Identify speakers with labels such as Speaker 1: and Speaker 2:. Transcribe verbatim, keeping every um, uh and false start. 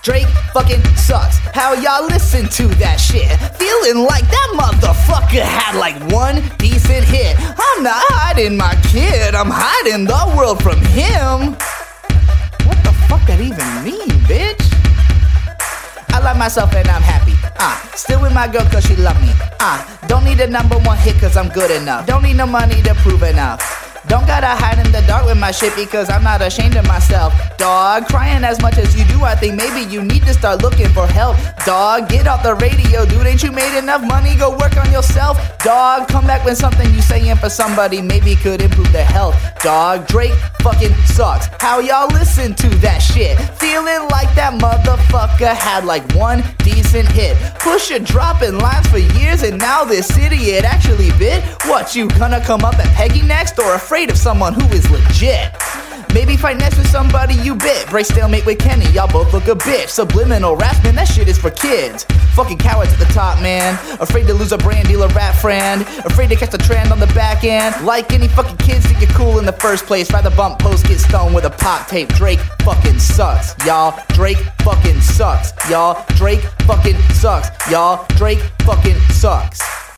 Speaker 1: Drake fucking sucks. How y'all listen to that shit? Feeling like that motherfucker had like one decent hit. I'm not hiding my kid, I'm hiding the world from him. What the fuck that even mean, bitch? I love myself and I'm happy. Ah, uh, still with my girl cause she love me. Ah, uh, don't need a number one hit cause I'm good enough. Don't need no money to prove enough. Don't gotta hide in the dark with my shit because I'm not ashamed of myself. Dog, crying as much as you do, I think maybe you need to start looking for help. Dog, get off the radio, dude, ain't you made enough money? Go work on yourself. Dog, come back when something you saying for somebody maybe could improve their health. Dog, Drake fucking sucks. How y'all listen to that shit? Feeling like that motherfucker had like one decent hit. Pusha dropping lines for years and now this city it actually bit. What, you gonna come up at Peggy next or afraid of someone who is legit? Maybe fight next with somebody you bit. Break stalemate with Kenny, y'all both look a bitch. Subliminal raps, man, that shit is for kids. Fucking cowards at the top, man. Afraid to lose a brand deal, a rap friend. Afraid to catch the trend on the back end. Like any fucking kids think you're cool in the first place. Rather bump post, get stoned with a pop tape. Drake fucking sucks, y'all. Drake fucking sucks, y'all. Drake fucking sucks, y'all. Drake fucking sucks.